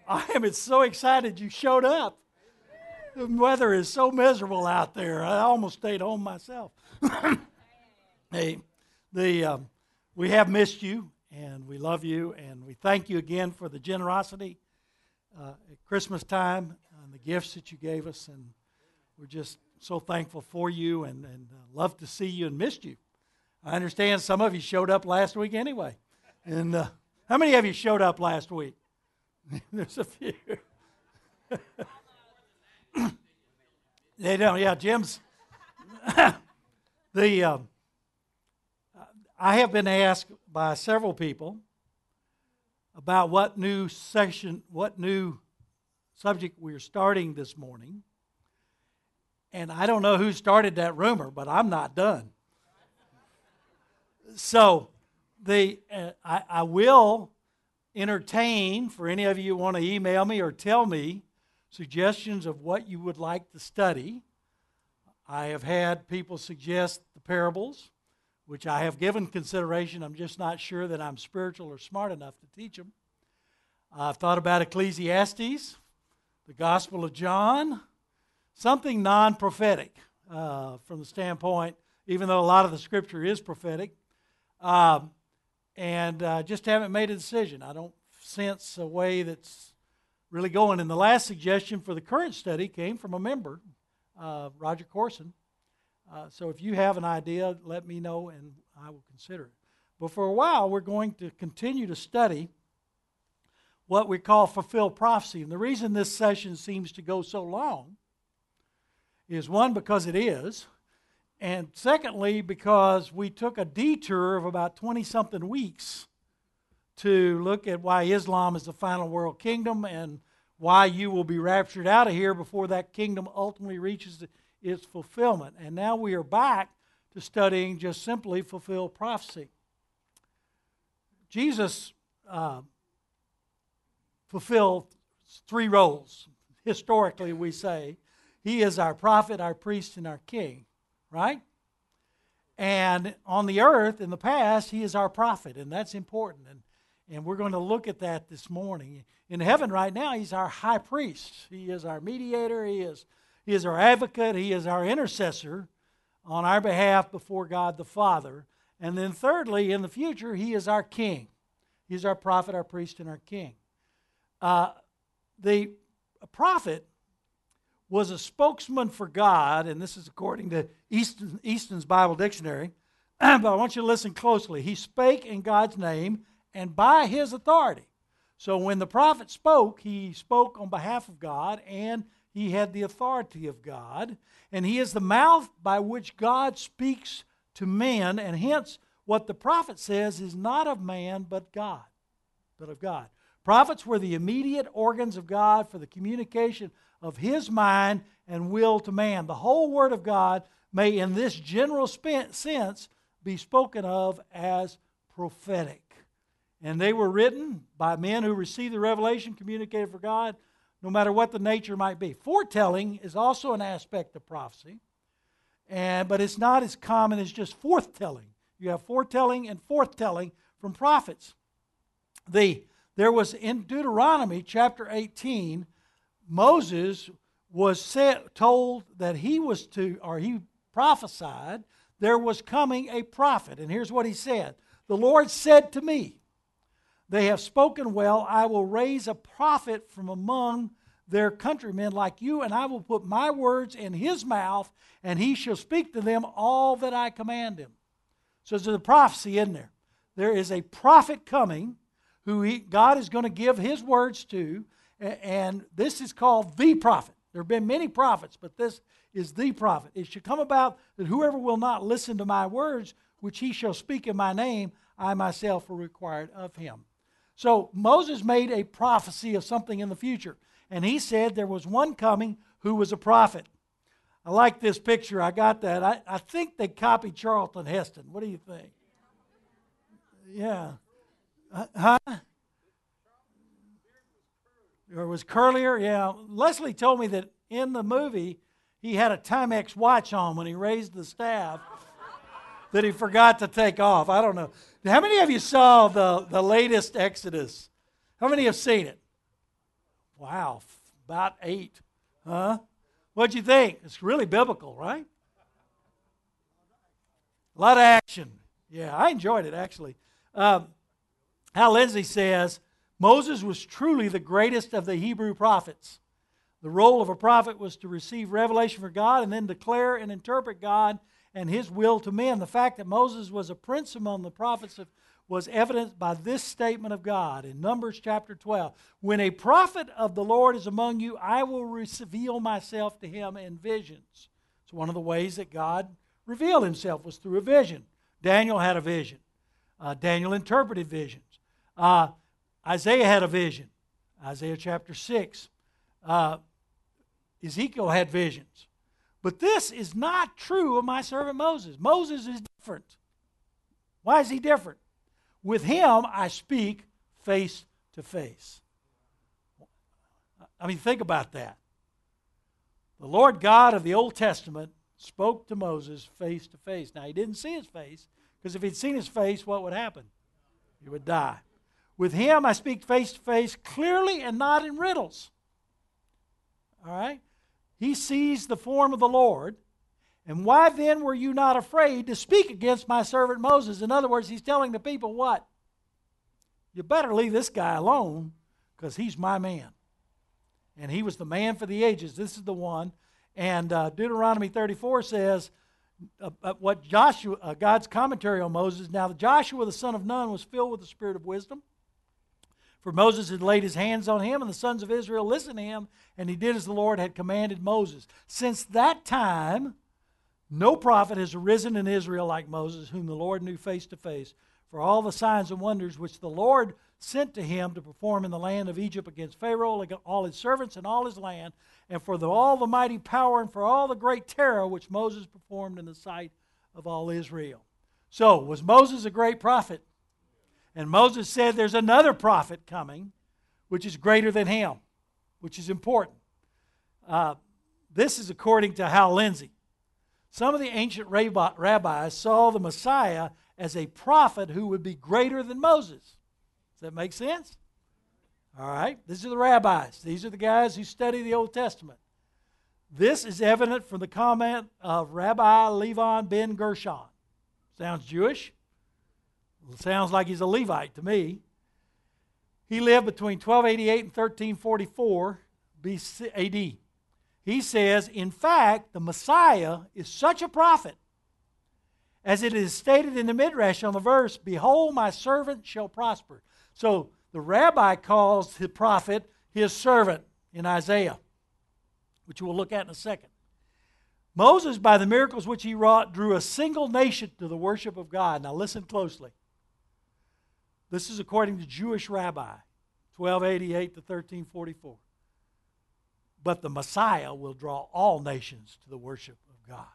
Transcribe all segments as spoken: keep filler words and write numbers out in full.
I am so excited you showed up. The weather is so miserable out there. I almost stayed home myself. Hey, the um, we have missed you, and we love you, and we thank you again for the generosity uh, at Christmas time and the gifts that you gave us, and we're just so thankful for you and, and uh, love to see you and missed you. I understand some of you showed up last week anyway. And uh, how many of you showed up last week? There's a few. They don't. Yeah, Jim's. the um, I have been asked by several people about what new section, what new subject we're starting this morning. And I don't know who started that rumor, but I'm not done. So the uh, I, I will entertain, for any of you who want to email me or tell me suggestions of what you would like to study. I have had people suggest the parables, which I have given consideration. I'm just not sure that I'm spiritual or smart enough to teach them. I've thought about Ecclesiastes, the Gospel of John, something non-prophetic uh, from the standpoint, even though a lot of the Scripture is prophetic. Um, and uh, just haven't made a decision. I don't sense a way that's really going. And the last suggestion for the current study came from a member, uh, Roger Corson. Uh, so if you have an idea, let me know and I will consider it. But for a while, we're going to continue to study what we call fulfilled prophecy. And the reason this session seems to go so long is, one, because it is, and secondly, because we took a detour of about twenty-something weeks to look at why Islam is the final world kingdom and why you will be raptured out of here before that kingdom ultimately reaches its fulfillment. And now we are back to studying just simply fulfilled prophecy. Jesus uh, fulfilled three roles. Historically, we say, He is our prophet, our priest, and our king. Right? And on the earth, in the past, He is our prophet, and that's important. And, and we're going to look at that this morning. In heaven right now, He's our high priest. He is our mediator. He is, he is our advocate. He is our intercessor on our behalf before God the Father. And then thirdly, in the future, He is our king. He is our prophet, our priest, and our king. Uh, the prophet was a spokesman for God, and this is according to Easton, Easton's Bible Dictionary, but I want you to listen closely. He spake in God's name and by His authority. So when the prophet spoke, he spoke on behalf of God, and he had the authority of God, and he is the mouth by which God speaks to men, and hence what the prophet says is not of man, but God, but of God. Prophets were the immediate organs of God for the communication of His mind and will to man. The whole Word of God may, in this general sense, be spoken of as prophetic. And they were written by men who received the revelation communicated for God, no matter what the nature might be. Foretelling is also an aspect of prophecy, and but it's not as common as just forthtelling. You have foretelling and forthtelling from prophets. The There was in Deuteronomy chapter eighteen, Moses was said, told that he was to, or he prophesied, there was coming a prophet. And here's what he said. The Lord said to me, they have spoken well. I will raise a prophet from among their countrymen like you, and I will put my words in his mouth, and he shall speak to them all that I command him. So there's a prophecy in there. There is a prophet coming who he, God is going to give His words to, and this is called the prophet. There have been many prophets, but this is the prophet. It should come about that whoever will not listen to my words, which he shall speak in my name, I myself will require it of him. So Moses made a prophecy of something in the future, and he said there was one coming who was a prophet. I like this picture. I got that. I, I think they copied Charlton Heston. What do you think? Yeah. Uh, huh? Or was curlier? Yeah. Leslie told me that in the movie he had a Timex watch on when he raised the staff that he forgot to take off. I don't know. How many of you saw the, the latest Exodus? How many have seen it? Wow, about eight. Huh? What'd you think? It's really biblical, right? A lot of action. Yeah, I enjoyed it, actually. Um, Hal Lindsey says, Moses was truly the greatest of the Hebrew prophets. The role of a prophet was to receive revelation from God and then declare and interpret God and his will to men. The fact that Moses was a prince among the prophets was evidenced by this statement of God in Numbers chapter twelve. When a prophet of the Lord is among you, I will reveal myself to him in visions. It's one of the ways that God revealed himself was through a vision. Daniel had a vision. Uh, Daniel interpreted visions. Uh, Isaiah had a vision. Isaiah chapter six. Uh, Ezekiel had visions. But this is not true of my servant Moses. Moses is different. Why is he different? With him I speak face to face. I mean, think about that. The Lord God of the Old Testament spoke to Moses face to face. Now, he didn't see his face, because if he'd seen his face, what would happen? He would die. With him I speak face to face, clearly and not in riddles. All right? He sees the form of the Lord. And why then were you not afraid to speak against my servant Moses? In other words, he's telling the people what? You better leave this guy alone, because he's my man. And he was the man for the ages. This is the one. And uh, Deuteronomy thirty-four says, uh, uh, what Joshua, uh, God's commentary on Moses, now Joshua the son of Nun was filled with the spirit of wisdom. For Moses had laid his hands on him, and the sons of Israel listened to him, and he did as the Lord had commanded Moses. Since that time, no prophet has arisen in Israel like Moses, whom the Lord knew face to face, for all the signs and wonders which the Lord sent to him to perform in the land of Egypt against Pharaoh, all his servants and all his land, and for the, all the mighty power and for all the great terror which Moses performed in the sight of all Israel. So, was Moses a great prophet? And Moses said there's another prophet coming, which is greater than him, which is important. Uh, this is according to Hal Lindsey. Some of the ancient rabbis saw the Messiah as a prophet who would be greater than Moses. Does that make sense? All right. These are the rabbis. These are the guys who study the Old Testament. This is evident from the comment of Rabbi Levon ben Gershon. Sounds Jewish? Sounds like he's a Levite to me. He lived between twelve eighty-eight and thirteen forty-four B C A D. He says, in fact, the Messiah is such a prophet, as it is stated in the Midrash on the verse, behold, my servant shall prosper. So the rabbi calls the prophet his servant in Isaiah, which we'll look at in a second. Moses, by the miracles which he wrought, drew a single nation to the worship of God. Now listen closely. This is according to Jewish rabbi, twelve eighty-eight to thirteen forty-four. But the Messiah will draw all nations to the worship of God.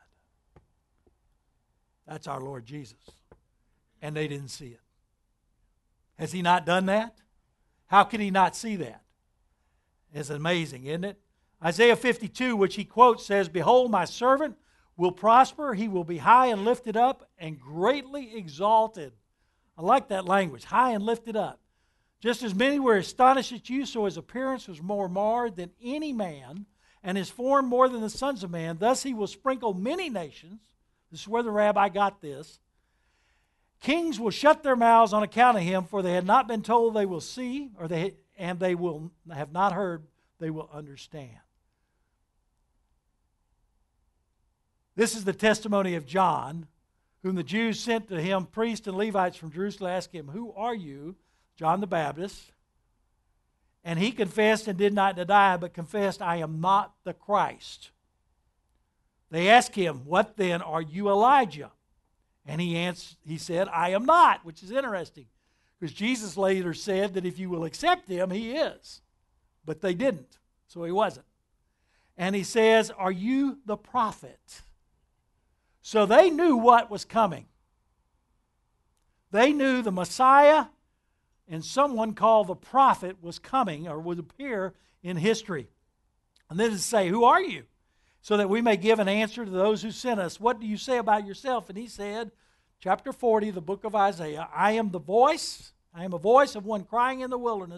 That's our Lord Jesus. And they didn't see it. Has he not done that? How could he not see that? It's amazing, isn't it? Isaiah fifty-two, which he quotes, says, behold, my servant will prosper. He will be high and lifted up and greatly exalted. I like that language, high and lifted up. Just as many were astonished at you, so his appearance was more marred than any man, and his form more than the sons of man. Thus he will sprinkle many nations. This is where the rabbi got this. Kings will shut their mouths on account of him, for they had not been told they will see, or they and they will have not heard, they will understand. This is the testimony of John, whom the Jews sent to him, priests and Levites from Jerusalem, asking him, who are you? John the Baptist. And he confessed and did not deny, but confessed, I am not the Christ. They asked him, what then, are you Elijah? And he answered, he said, I am not, which is interesting, because Jesus later said that if you will accept him, he is. But they didn't, so he wasn't. And he says, are you the prophet? So they knew what was coming. They knew the Messiah and someone called the prophet was coming or would appear in history. And then to say, who are you? So that we may give an answer to those who sent us. What do you say about yourself? And he said, chapter forty, the book of Isaiah, I am the voice, I am a voice of one crying in the wilderness,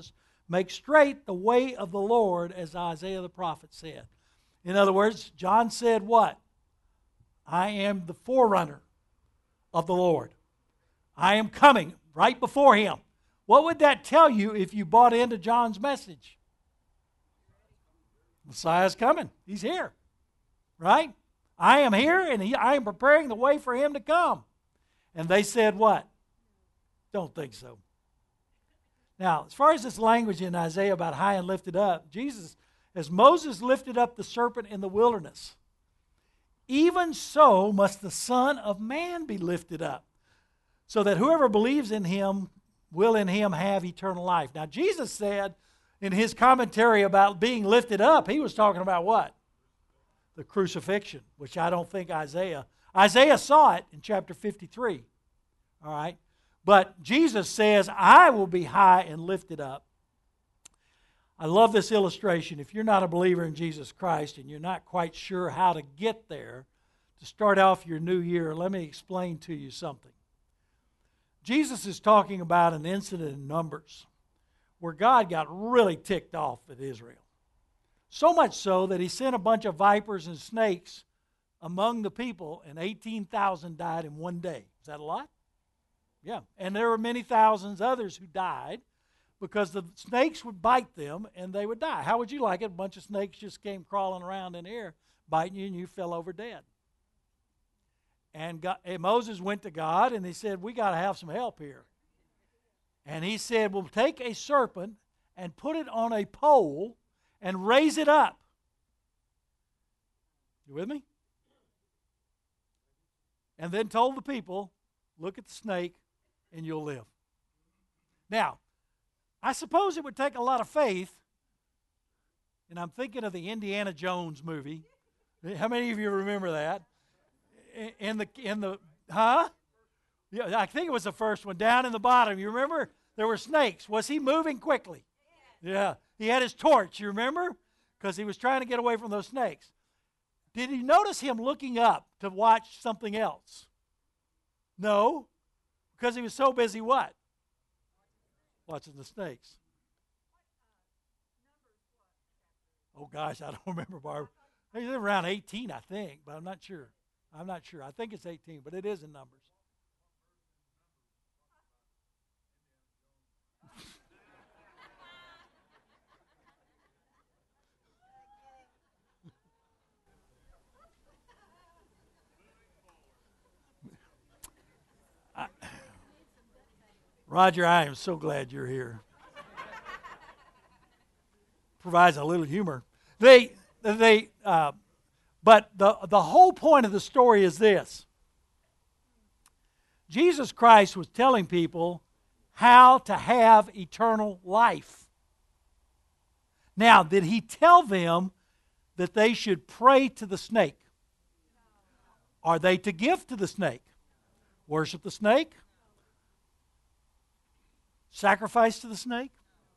Make straight the way of the Lord, as Isaiah the prophet said. In other words, John said what? I am the forerunner of the Lord. I am coming right before him. What would that tell you if you bought into John's message? Messiah's coming. He's here. Right? I am here, and he, I am preparing the way for him to come. And they said what? Don't think so. Now, as far as this language in Isaiah about high and lifted up, Jesus, as Moses lifted up the serpent in the wilderness, even so must the Son of Man be lifted up, so that whoever believes in him will in him have eternal life. Now, Jesus said in his commentary about being lifted up, he was talking about what? The crucifixion, which I don't think Isaiah, Isaiah saw it in chapter fifty-three, all right? But Jesus says, I will be high and lifted up. I love this illustration. If you're not a believer in Jesus Christ and you're not quite sure how to get there, to start off your new year, let me explain to you something. Jesus is talking about an incident in Numbers where God got really ticked off at Israel. So much so that he sent a bunch of vipers and snakes among the people, and eighteen thousand died in one day. Is that a lot? Yeah. And there were many thousands others who died because the snakes would bite them and they would die. How would you like it? A bunch of snakes just came crawling around in the air, biting you, and you fell over dead. And, God, and Moses went to God and he said, we got to have some help here. And he said, well, take a serpent and put it on a pole and raise it up. You with me? And then told the people, look at the snake and you'll live. Now, I suppose it would take a lot of faith, and I'm thinking of the Indiana Jones movie. How many of you remember that? In the, in the, huh? Yeah, I think it was the first one, down in the bottom. You remember? There were snakes. Was he moving quickly? Yeah. He had his torch, you remember? Because he was trying to get away from those snakes. Did you notice him looking up to watch something else? No. Because he was so busy what? Watching the snakes. Oh, gosh, I don't remember, Barb. He's around eighteen, I think, but I'm not sure. I'm not sure. I think it's eighteen, but it is in Numbers. I, Roger, I am so glad you're here. Provides a little humor. They, they, uh, but the the whole point of the story is this: Jesus Christ was telling people how to have eternal life. Now, did he tell them that they should pray to the snake? Are they to give to the snake? Worship the snake? Sacrifice to the snake?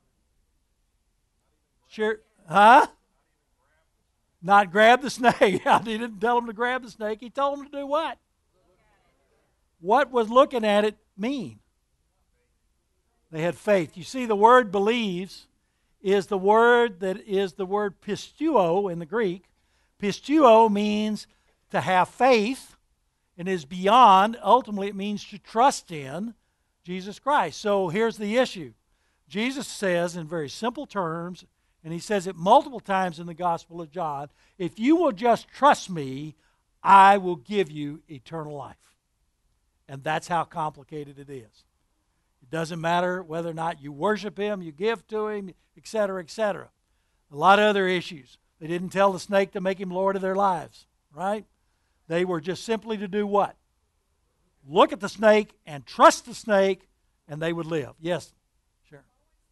Sure. Huh? Not grab the snake. He didn't tell them to grab the snake. He told them to do what? What was looking at it mean? They had faith. You see, the word believes is the word that is the word pisteuo in the Greek. Pisteuo means to have faith and is beyond. Ultimately, it means to trust in Jesus Christ. So here's the issue. Jesus says in very simple terms, and he says it multiple times in the Gospel of John, if you will just trust me, I will give you eternal life. And that's how complicated it is. It doesn't matter whether or not you worship him, you give to him, et cetera, et cetera. A lot of other issues. They didn't tell the snake to make him Lord of their lives, right? They were just simply to do what? Look at the snake and trust the snake, and they would live. Yes, sure.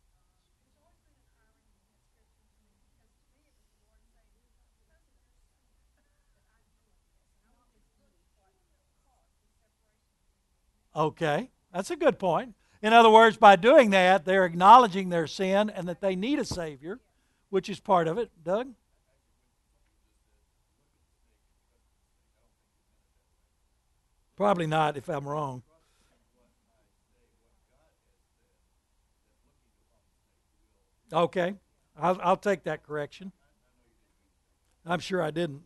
Okay, that's a good point. In other words, by doing that, they're acknowledging their sin and that they need a Savior, which is part of it. Doug? Probably not, if I'm wrong. Okay, I'll, I'll take that correction. I'm sure I didn't.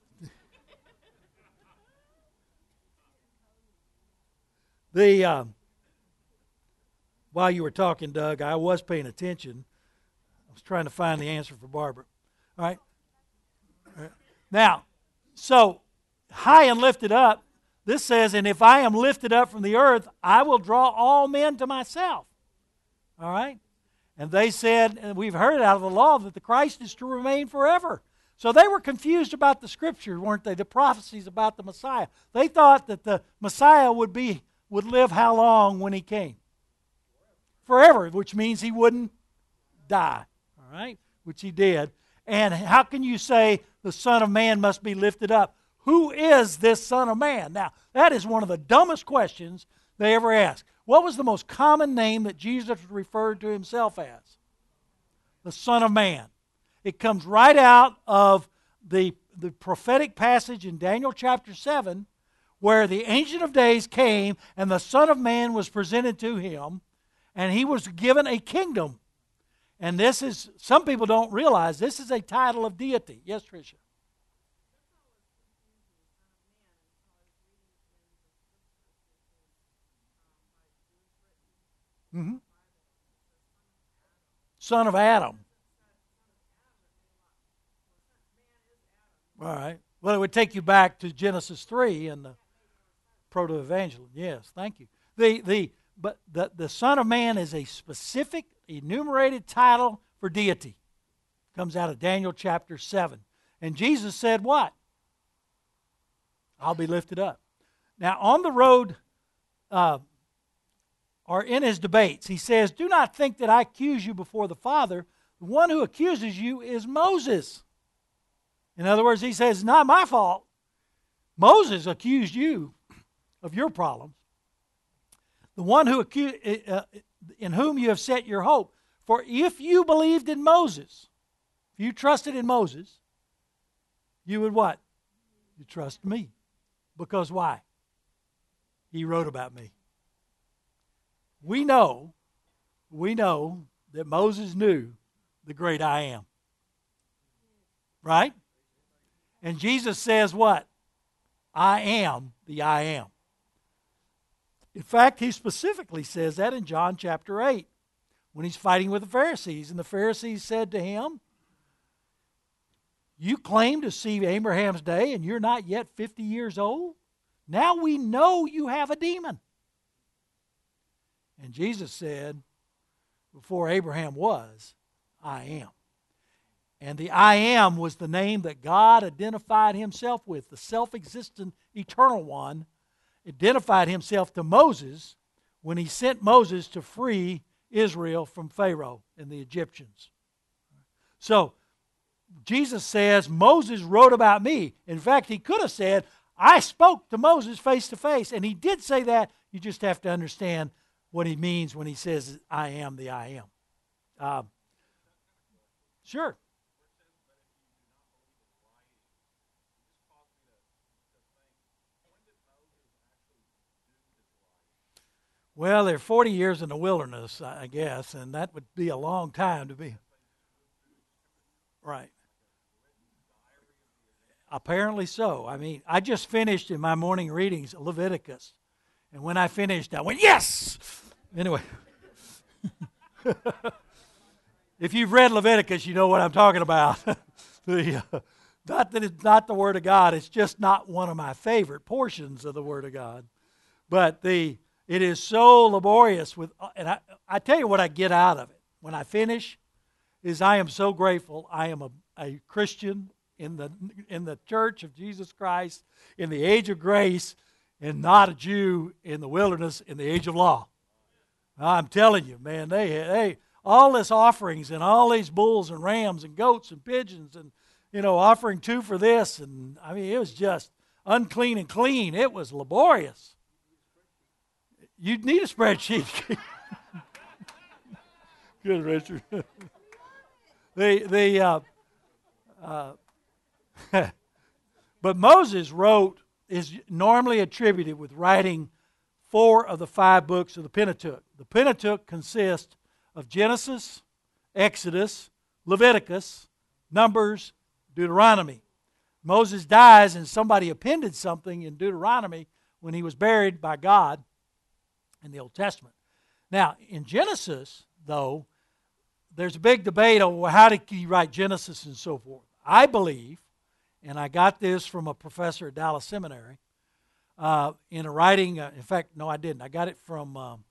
The uh, while you were talking, Doug, I was paying attention. I was trying to find the answer for Barbara. All right. All right. Now, so high and lifted up. This says, "And if I am lifted up from the earth, I will draw all men to myself." All right. And they said, and we've heard out of the law that the Christ is to remain forever. So they were confused about the scripture, weren't they? The prophecies about the Messiah. They thought that the Messiah would be would live how long when he came? Forever, which means he wouldn't die. All right? Which he did. And how can you say the Son of Man must be lifted up? Who is this Son of Man? Now, that is one of the dumbest questions they ever asked. What was the most common name that Jesus referred to himself as? The Son of Man. It comes right out of the, the prophetic passage in Daniel chapter seven, where the Ancient of Days came and the Son of Man was presented to him, and he was given a kingdom. And this is, some people don't realize, this is a title of deity. Yes, Tricia? Mm-hmm. Son of Adam. All right. Well, it would take you back to Genesis three and the proto-evangelium. Yes, thank you. The the but the, the Son of Man is a specific enumerated title for deity. Comes out of Daniel chapter seven. And Jesus said what? I'll be lifted up. Now, on the road, uh, or in his debates, he says, "Do not think that I accuse you before the Father. The one who accuses you is Moses." In other words, he says, "It's not my fault. Moses accused you of your problems. The one who accused, uh, in whom you have set your hope. For if you believed in Moses, if you trusted in Moses, you would what? You trust me. Because why? He wrote about me." We know, we know that Moses knew the great I am. Right? And Jesus says what? I am the I am. In fact, he specifically says that in John chapter eight when he's fighting with the Pharisees. And the Pharisees said to him, "You claim to see Abraham's day and you're not yet fifty years old? Now we know you have a demon." And Jesus said, "Before Abraham was, I am." And the I am was the name that God identified himself with, the self-existent eternal one, identified himself to Moses when he sent Moses to free Israel from Pharaoh and the Egyptians. So, Jesus says, Moses wrote about me. In fact, he could have said, I spoke to Moses face to face. And he did say that. You just have to understand what he means when he says, I am the I am. Uh, sure. Well, they're forty years in the wilderness, I guess, and that would be a long time to be. Right. Apparently so. I mean, I just finished in my morning readings Leviticus. And when I finished, I went, yes! Anyway. If you've read Leviticus, you know what I'm talking about. the, uh, not that it's not the Word of God. It's just not one of my favorite portions of the Word of God. But the it is so laborious. with, And I, I tell you what I get out of it. When I finish, is I am so grateful I am a, a Christian in the in the church of Jesus Christ in the age of grace and not a Jew in the wilderness in the age of law. I'm telling you, man, they they all this offerings and all these bulls and rams and goats and pigeons and, you know, offering two for this. And, I mean, it was just unclean and clean. It was laborious. You'd need a spreadsheet. Good, Richard. the the uh, uh, but Moses wrote, is normally attributed with writing four of the five books of the Pentateuch. The Pentateuch consists of Genesis, Exodus, Leviticus, Numbers, Deuteronomy. Moses dies and somebody appended something in Deuteronomy when he was buried by God in the Old Testament. Now, in Genesis, though, there's a big debate over how did he write Genesis and so forth. I believe, and I got this from a professor at Dallas Seminary, uh, in a writing, uh, in fact, no, I didn't. I got it from um,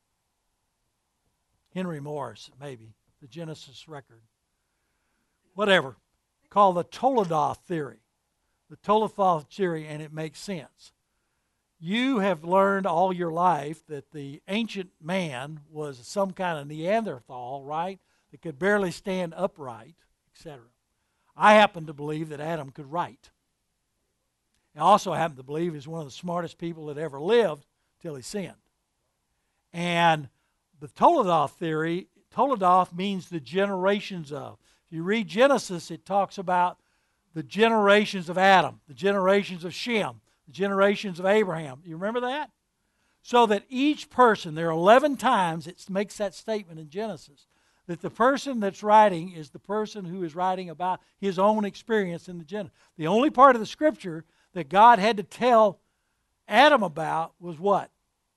Henry Morris, maybe, the Genesis record. Whatever, called the Toledoth theory. The Toledoth theory, and it makes sense. You have learned all your life that the ancient man was some kind of Neanderthal, right, that could barely stand upright, et cetera. I happen to believe that Adam could write. I also happen to believe he's one of the smartest people that ever lived till he sinned. And the Toledoth theory, Toledoth means the generations of. If you read Genesis, it talks about the generations of Adam, the generations of Shem, the generations of Abraham. You remember that? So that each person, there are eleven times it makes that statement in Genesis, that the person that's writing is the person who is writing about his own experience in the Genesis. The only part of the Scripture that God had to tell Adam about was what?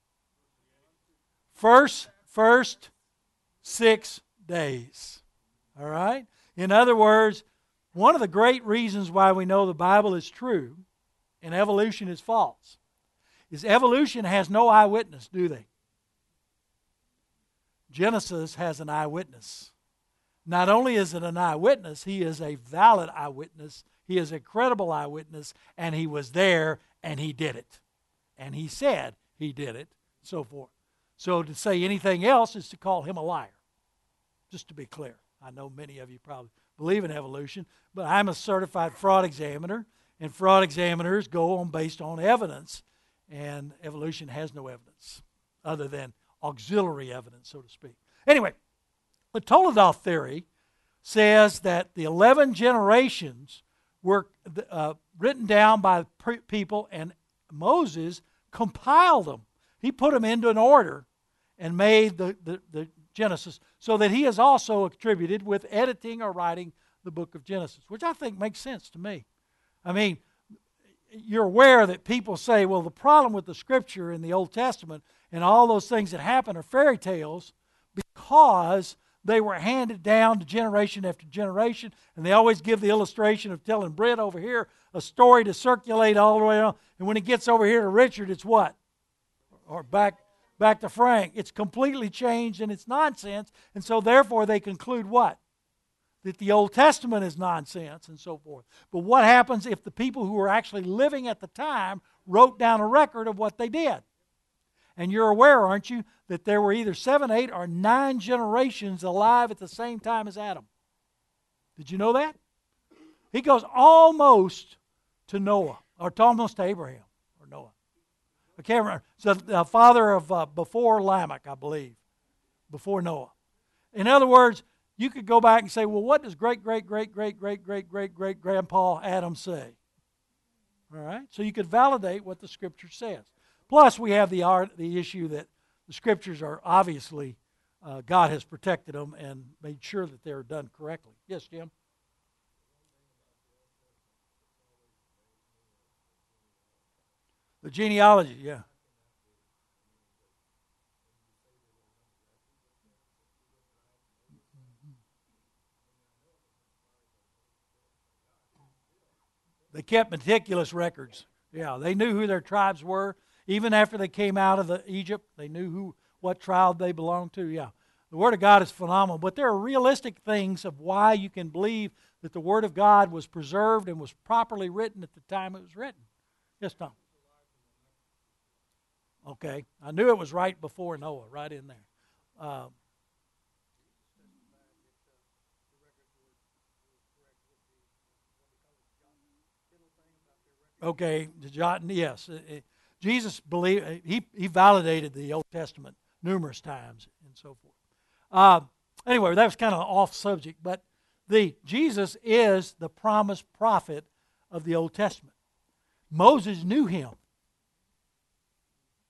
First, first six days. All right? In other words, one of the great reasons why we know the Bible is true and evolution is false is evolution has no eyewitness, do they? Genesis has an eyewitness. Not only is it an eyewitness, he is a valid eyewitness, he is a credible eyewitness, and he was there and he did it. And he said he did it, so forth. So to say anything else is to call him a liar, just to be clear. I know many of you probably believe in evolution, but I'm a certified fraud examiner, and fraud examiners go on based on evidence, and evolution has no evidence other than auxiliary evidence, so to speak. Anyway, the Toledoth theory says that the eleven generations were uh, written down by pre- people, and Moses compiled them. He put them into an order and made the, the, the Genesis, so that he is also attributed with editing or writing the book of Genesis, which I think makes sense to me. I mean, you're aware that people say, well, the problem with the Scripture in the Old Testament and all those things that happen are fairy tales because they were handed down to generation after generation, and they always give the illustration of telling Britt over here a story to circulate all the way on, and when it gets over here to Richard, it's what? Or back back to Frank. It's completely changed and it's nonsense, and so therefore they conclude what? That the Old Testament is nonsense and so forth. But what happens if the people who were actually living at the time wrote down a record of what they did? And you're aware, aren't you, that there were either seven, eight, or nine generations alive at the same time as Adam. Did you know that? He goes almost to Noah, or to almost to Abraham, or Noah. I can't remember. So the father of uh, before Lamech, I believe, before Noah. In other words, you could go back and say, well, what does great, great, great, great, great, great, great, great grandpa Adam say? All right? So you could validate what the Scripture says. Plus, we have the art, the issue that the Scriptures are obviously, uh, God has protected them and made sure that they're done correctly. Yes, Jim? The genealogy, yeah. They kept meticulous records. Yeah, they knew who their tribes were. Even after they came out of the Egypt, they knew who, what tribe they belonged to. Yeah, the Word of God is phenomenal. But there are realistic things of why you can believe that the Word of God was preserved and was properly written at the time it was written. Yes, Tom? Okay, I knew it was right before Noah, right in there. Uh, okay, the jot, yes. It, it, Jesus believed, he, he validated the Old Testament numerous times and so forth. Uh, anyway, that was kind of off subject, but the Jesus is the promised prophet of the Old Testament. Moses knew him.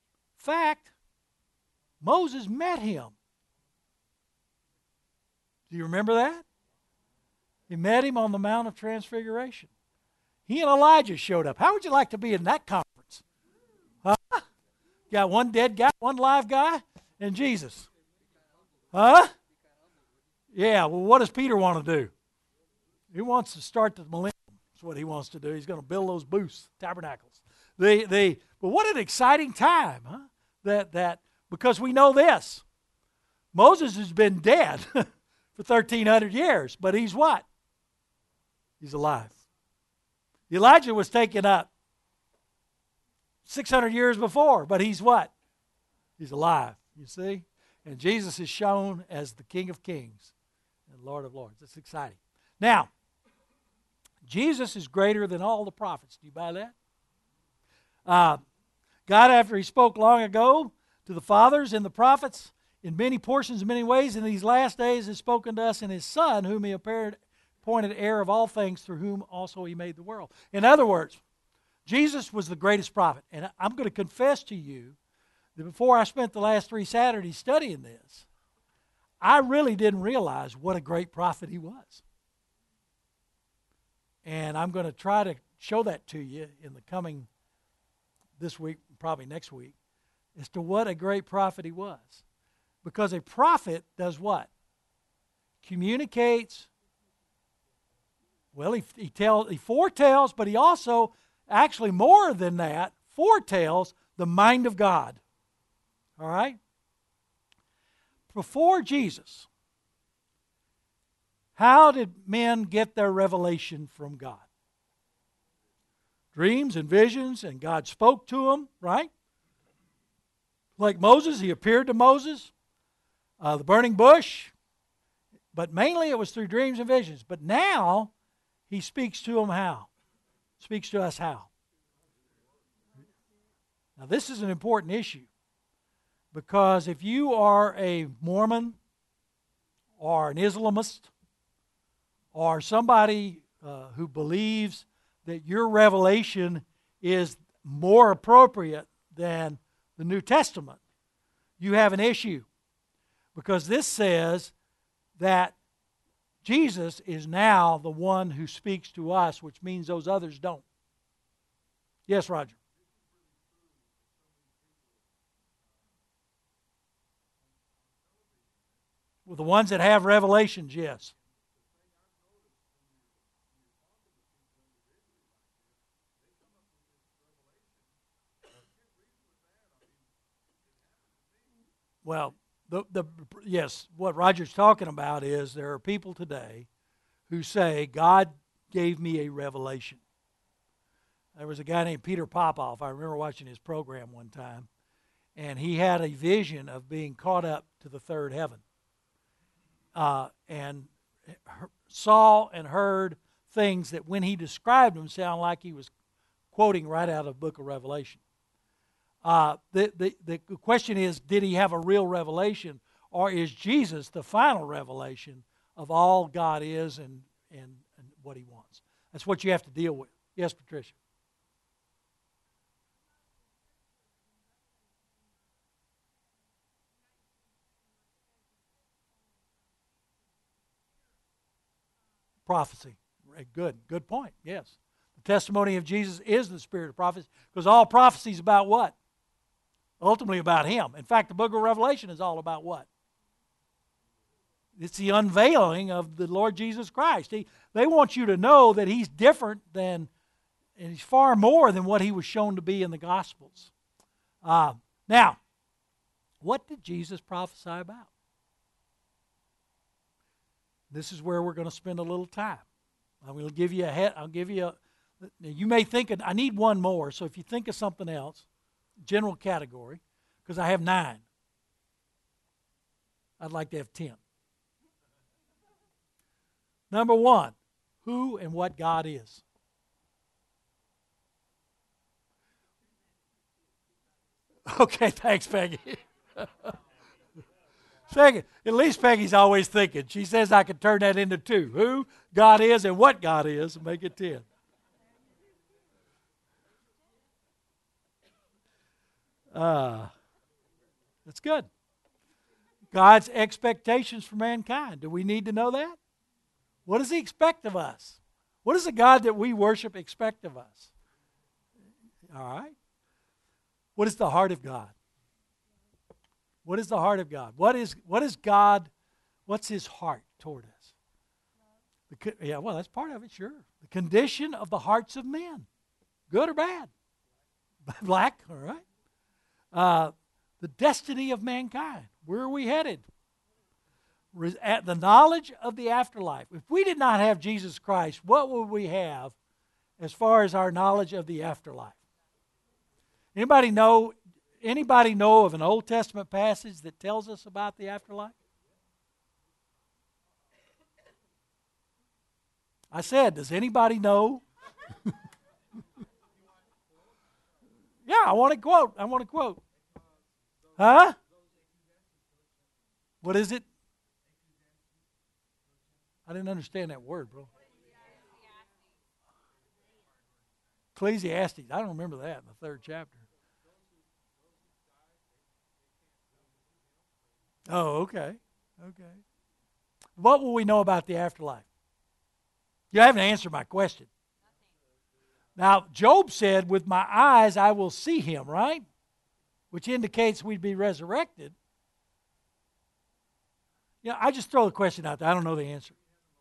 Fact, Moses met him. Do you remember that? He met him on the Mount of Transfiguration. He and Elijah showed up. How would you like to be in that conference? Huh? Got one dead guy, one live guy, and Jesus. Huh? Yeah, well, what does Peter want to do? He wants to start the millennium. That's what he wants to do. He's going to build those booths, tabernacles. The, the, but what an exciting time, huh? That, that, because we know this. Moses has been dead for thirteen hundred years, but he's what? He's alive. Elijah was taken up six hundred years before, but he's what? He's alive, you see? And Jesus is shown as the King of Kings and Lord of Lords. It's exciting. Now, Jesus is greater than all the prophets. Do you buy that? Uh, God, after he spoke long ago to the fathers and the prophets in many portions, in many ways, in these last days has spoken to us in his Son, whom he appeared, appointed heir of all things, through whom also he made the world. In other words, Jesus was the greatest prophet. And I'm going to confess to you that before I spent the last three Saturdays studying this, I really didn't realize what a great prophet he was. And I'm going to try to show that to you in the coming, this week, probably next week, as to what a great prophet he was. Because a prophet does what? Communicates. Well, he, he, tell, he foretells, but he also, actually more than that, foretells the mind of God. All right? Before Jesus, how did men get their revelation from God? Dreams and visions, and God spoke to them, right? Like Moses, he appeared to Moses, uh, the burning bush, but mainly it was through dreams and visions. But now, he speaks to them how? Speaks to us how? Now, this is an important issue, because if you are a Mormon or an Islamist or somebody uh, who believes that your revelation is more appropriate than the New Testament, you have an issue, because this says that Jesus is now the one who speaks to us, which means those others don't. Yes, Roger? Well, the ones that have revelations, yes. Well, the, the yes, what Roger's talking about is there are people today who say, God gave me a revelation. There was a guy named Peter Popoff. I remember watching his program one time, and he had a vision of being caught up to the third heaven. Uh, and saw and heard things that when he described them sound like he was quoting right out of the book of Revelation. Uh, the, the, the question is, did he have a real revelation, or is Jesus the final revelation of all God is and, and, and what he wants? That's what you have to deal with. Yes, Patricia? Prophecy. Good, good point. Yes. The testimony of Jesus is the spirit of prophecy, because all prophecy is about what? Ultimately about him. In fact, the book of Revelation is all about what? It's the unveiling of the Lord Jesus Christ. He, they want you to know that he's different than, and he's far more than what he was shown to be in the Gospels. Uh, now, what did Jesus prophesy about? This is where we're going to spend a little time. I'm going to give you a head. I'll give you a. You may think I need one more. So if you think of something else, general category, because I have nine. I'd like to have ten. Number one, who and what God is. Okay, thanks, Peggy. Second, at least Peggy's always thinking. She says I could turn that into two. Who God is and what God is, and make it ten. Uh, that's good. God's expectations for mankind. Do we need to know that? What does He expect of us? What does the God that we worship expect of us? All right. What is the heart of God? What is the heart of God? What is what is God? What's His heart toward us? The, yeah, well, that's part of it, sure. The condition of the hearts of men, good or bad, black, all right. Uh, the destiny of mankind. Where are we headed? Re- at the knowledge of the afterlife. If we did not have Jesus Christ, what would we have as far as our knowledge of the afterlife? Anybody know? Anybody know of an Old Testament passage that tells us about the afterlife? I said, does anybody know? Yeah, I want to quote. I want to quote. Huh? What is it? I didn't understand that word, bro. Ecclesiastes. I don't remember that in the third chapter. Oh, okay. Okay. What will we know about the afterlife? You haven't answered my question. Now, Job said, with my eyes I will see him, right? Which indicates we'd be resurrected. You know, I just throw the question out there. I don't know the answer.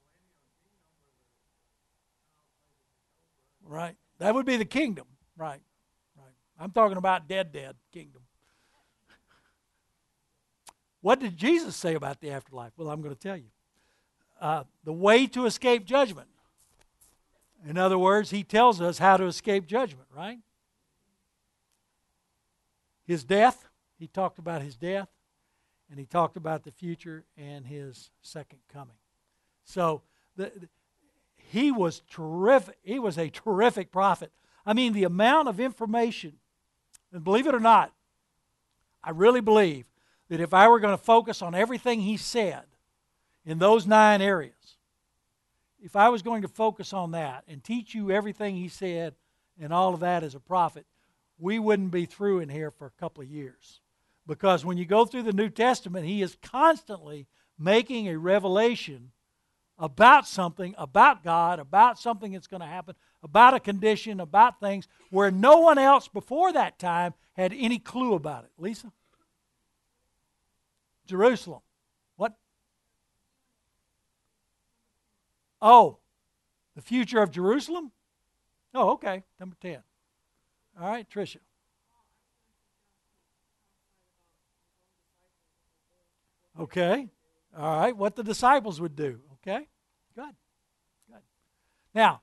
Right. That would be the kingdom. Right. Right. I'm talking about dead, dead kingdom. What did Jesus say about the afterlife? Well, I'm going to tell you. Uh, the way to escape judgment. In other words, He tells us how to escape judgment, right? His death, He talked about His death, and He talked about the future and His second coming. So, the, the, He was terrific. He was a terrific prophet. I mean, the amount of information, and believe it or not, I really believe that if I were going to focus on everything He said in those nine areas, if I was going to focus on that and teach you everything He said and all of that as a prophet, we wouldn't be through in here for a couple of years. Because when you go through the New Testament, He is constantly making a revelation about something, about God, about something that's going to happen, about a condition, about things where no one else before that time had any clue about it. Lisa? Jerusalem. What? Oh, the future of Jerusalem? Oh, okay. Number ten. All right, Tricia. Okay. All right, what the disciples would do. Okay, good. Good. Now,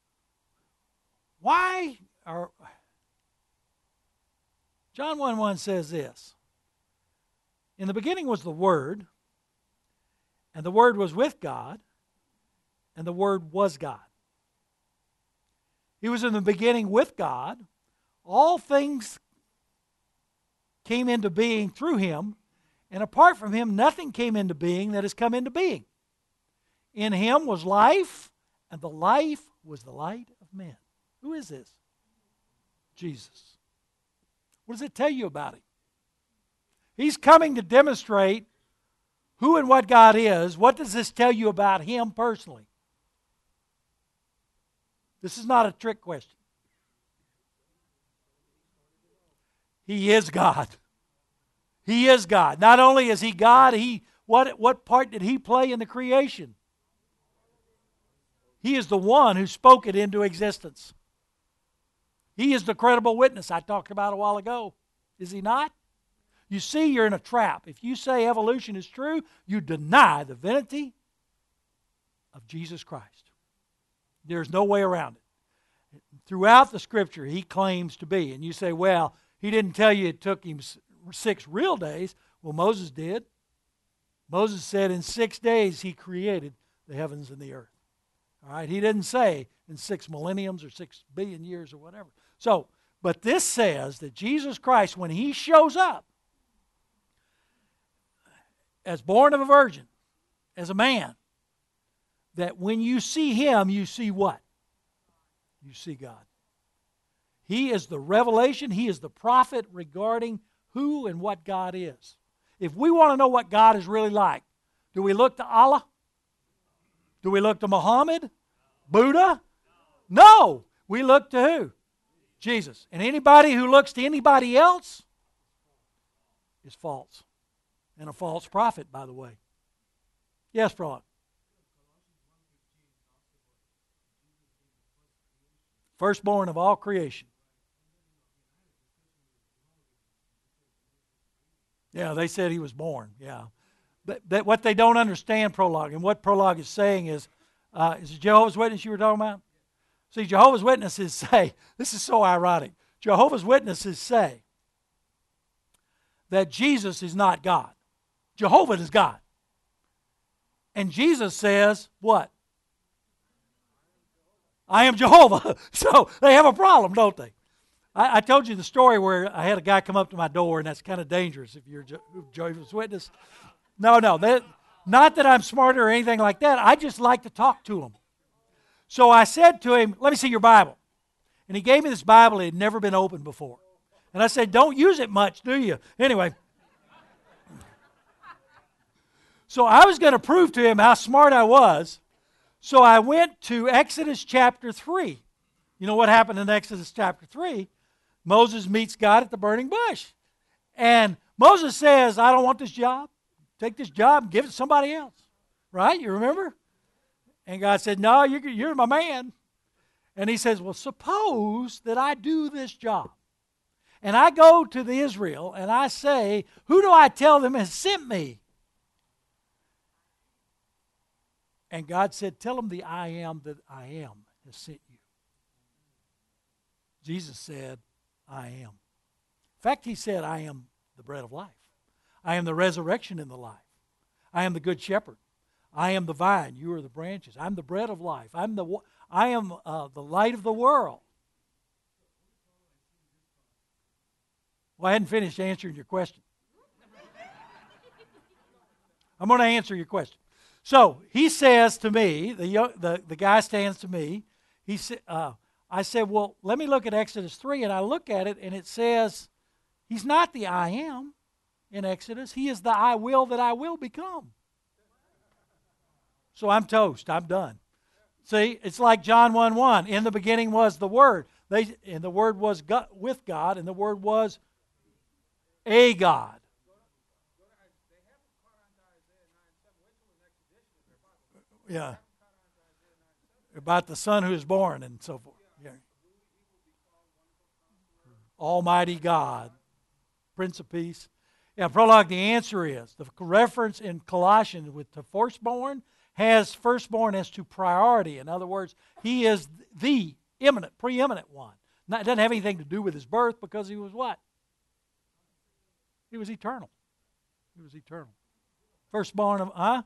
why are... John one one says this. In the beginning was the Word, and the Word was with God, and the Word was God. He was in the beginning with God. All things came into being through Him, and apart from Him, nothing came into being that has come into being. In Him was life, and the life was the light of men. Who is this? Jesus. What does it tell you about Him? He's coming to demonstrate who and what God is. What does this tell you about Him personally? This is not a trick question. He is God. He is God. Not only is He God, He what, what part did He play in the creation? He is the one who spoke it into existence. He is the credible witness I talked about a while ago. Is He not? You see, you're in a trap. If you say evolution is true, you deny the divinity of Jesus Christ. There's no way around it. Throughout the Scripture, He claims to be. And you say, well, He didn't tell you it took Him six real days. Well, Moses did. Moses said in six days He created the heavens and the earth. All right, He didn't say in six millenniums or six billion years or whatever. So, but this says that Jesus Christ, when He shows up as born of a virgin, as a man, that when you see Him, you see what? You see God. He is the revelation. He is the prophet regarding who and what God is. If we want to know what God is really like, do we look to Allah? Do we look to Muhammad? Buddha? No. We look to who? Jesus. And anybody who looks to anybody else is false. And a false prophet, by the way. Yes, Prahlad. Firstborn of all creation. Yeah, they said he was born. Yeah. But, but what they don't understand, Prologue, and what Prologue is saying is, uh, is it Jehovah's Witness you were talking about? See, Jehovah's Witnesses say, this is so ironic. Jehovah's Witnesses say that Jesus is not God. Jehovah is God. And Jesus says, what? I am Jehovah. So they have a problem, don't they? I, I told you the story where I had a guy come up to my door, and that's kind of dangerous if you're a Jehovah's Witness. No, no, that, not that I'm smarter or anything like that. I just like to talk to him. So I said to him, let me see your Bible. And he gave me this Bible. It had never been opened before. And I said, don't use it much, do you? Anyway. So I was going to prove to him how smart I was. So I went to Exodus chapter three. You know what happened in Exodus chapter three? Moses meets God at the burning bush. And Moses says, I don't want this job. Take this job and give it to somebody else. Right? You remember? And God said, no, you're, you're my man. And he says, well, suppose that I do this job. And I go to the Israel and I say, who do I tell them has sent me? And God said, tell them the I am that I am has sent you. Jesus said, I am. In fact, he said, I am the bread of life. I am the resurrection and the life. I am the good shepherd. I am the vine. You are the branches. I'm the bread of life. I'm the, I am uh, the light of the world. Well, I hadn't finished answering your question. I'm going to answer your question. So he says to me, the the, the guy stands to me. He sa- uh, I said, well, let me look at Exodus three. And I look at it, and it says, he's not the I am in Exodus. He is the I will that I will become. So I'm toast. I'm done. See, it's like John one one. In the beginning was the Word. They, and the Word was God, with God, and the Word was a God. Yeah. About the Son who is born and so forth. Yeah. Almighty God. Prince of Peace. Yeah, Prologue, the answer is, the reference in Colossians with the firstborn has firstborn as to priority. In other words, he is the eminent, preeminent one. Not, it doesn't have anything to do with his birth because he was what? He was eternal. He was eternal. Firstborn of, huh?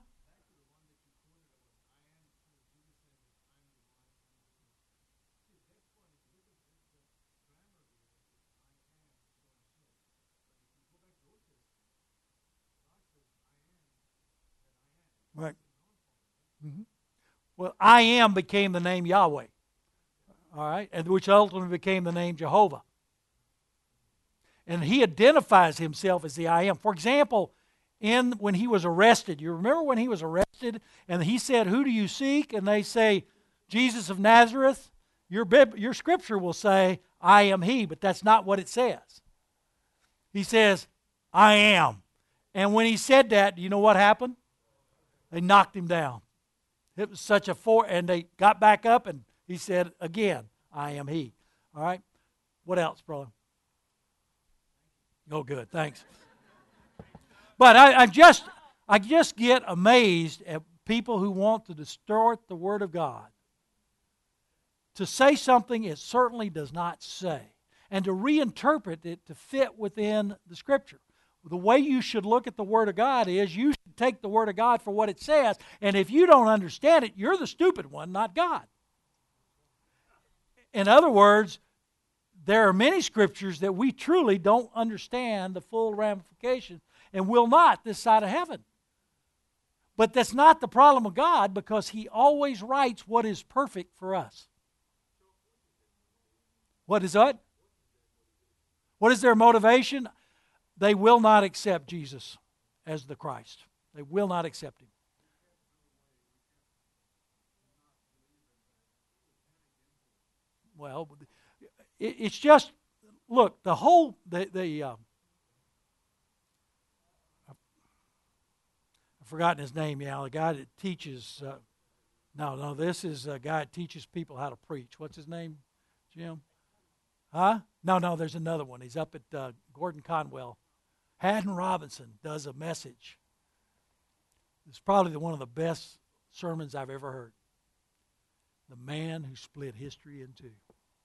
Right. Mm-hmm. Well, I am became the name Yahweh. All right, and which ultimately became the name Jehovah. And he identifies himself as the I am. For example, in when he was arrested, you remember when he was arrested and he said, who do you seek? And they say, Jesus of Nazareth. Your, bib, your scripture will say, I am he, but that's not what it says. He says, I am. And when he said that, do you know what happened? They knocked him down. It was such a for, and they got back up, and he said again, I am he. All right? What else, brother? Oh, good. Thanks. But I, I just I just get amazed at people who want to distort the Word of God. To say something it certainly does not say. And to reinterpret it to fit within the Scripture. The way you should look at the Word of God is you should take the Word of God for what it says. And if you don't understand it, you're the stupid one, not God. In other words, there are many scriptures that we truly don't understand the full ramifications and will not this side of heaven. But that's not the problem of God because He always writes what is perfect for us. What is that? What is their motivation? They will not accept Jesus. as the Christ. They will not accept him. Well, it, it's just, look, the whole, the, the uh, I've forgotten his name, yeah, the guy that teaches, uh, no, no, this is a guy that teaches people how to preach. What's his name, Jim? Huh? No, no, there's another one. He's up at uh, Gordon Conwell. Haddon Robinson does a message. It's probably the, one of the best sermons I've ever heard. The man who split history in two.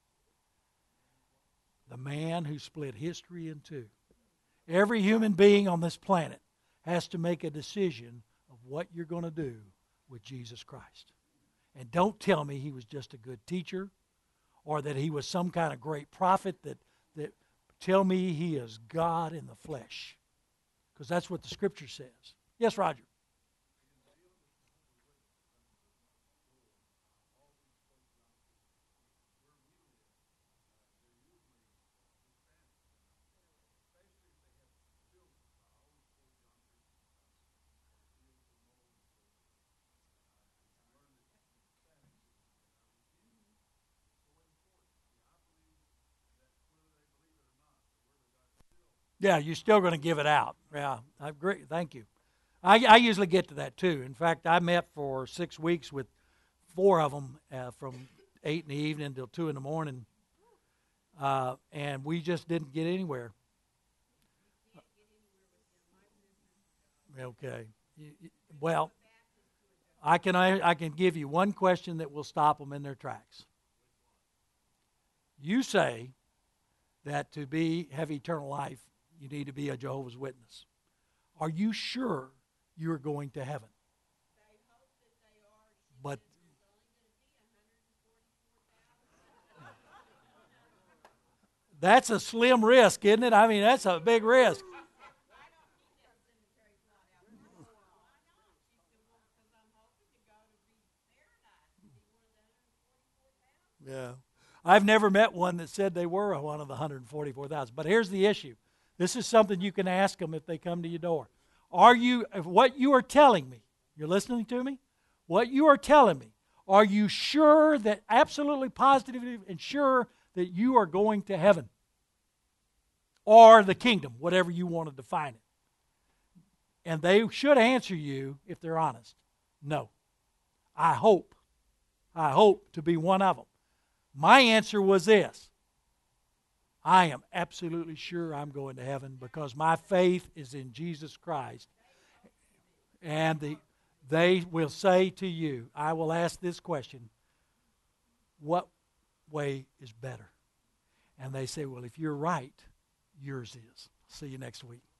The man who split history in two. Every human being on this planet has to make a decision of what you're going to do with Jesus Christ. And don't tell me he was just a good teacher or that he was some kind of great prophet. That, that tell me he is God in the flesh. Because that's what the Scripture says. Yes, Roger. Yeah, you're still going to give it out. Yeah, I agree. Thank you. I, I usually get to that too. In fact, I met for six weeks with four of them uh, from eight in the evening until two in the morning, uh, and we just didn't get anywhere. Okay. Well, I can I, I can give you one question that will stop them in their tracks. You say that to be have eternal life, you need to be a Jehovah's Witness. Are you sure you're going to heaven? But that's a slim risk, isn't it? I mean, that's a big risk. Yeah. I've never met one that said they were one of the one hundred forty-four thousand. But here's the issue. This is something you can ask them if they come to your door. Are you, if what you are telling me, you're listening to me? What you are telling me, are you sure that, absolutely positively and sure that you are going to heaven? Or the kingdom, whatever you want to define it. And they should answer you, if they're honest, no. I hope, I hope to be one of them. My answer was this. I am absolutely sure I'm going to heaven because my faith is in Jesus Christ. And the, they will say to you, I will ask this question, what way is better? And they say, well, if you're right, yours is. See you next week.